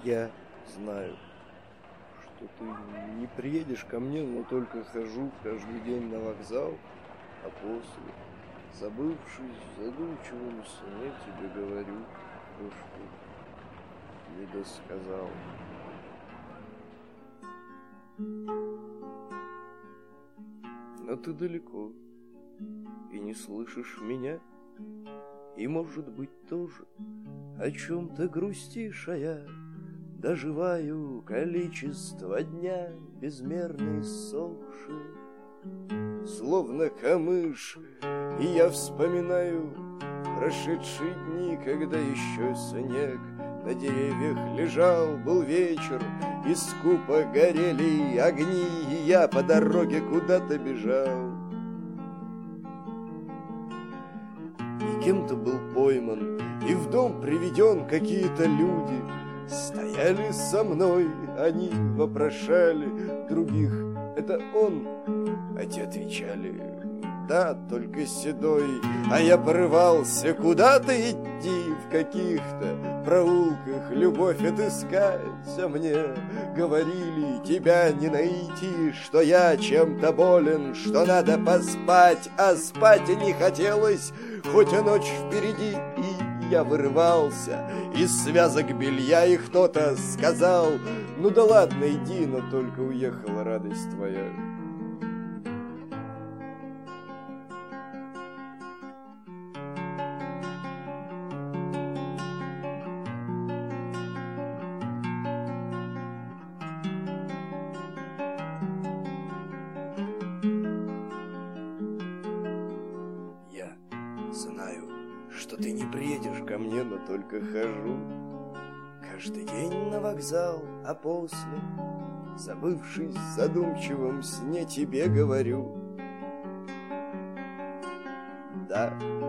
Я знаю, что ты не приедешь ко мне, но только хожу каждый день на вокзал, а после, забывшись в задумчивом сне, тебе говорю, кое-что не досказал. Но ты далеко и не слышишь меня, и, может быть, тоже о чем-то грустишь, а я доживаю количество дня безмерно иссохшие, словно камыш, и я вспоминаю прошедшие дни, когда еще снег на деревьях лежал, был вечер, и скупо горели огни, и я по дороге куда-то бежал. И кем-то был пойман, и в дом приведен какие-то люди. Стояли со мной, они вопрошали других: это он? А те отвечали: да, только седой. А я порывался куда-то идти, в каких-то проулках любовь отыскать, а мне говорили: тебя не найти, что я чем-то болен, что надо поспать, а спать не хотелось, хоть и ночь впереди. И я вырывался из связок белья, и кто-то сказал: ну да ладно, иди, но только уехала радость твоя. Я знаю, что ты не приедешь ко мне, но только хожу каждый день на вокзал, а после, забывшись в задумчивом сне, тебе говорю: да,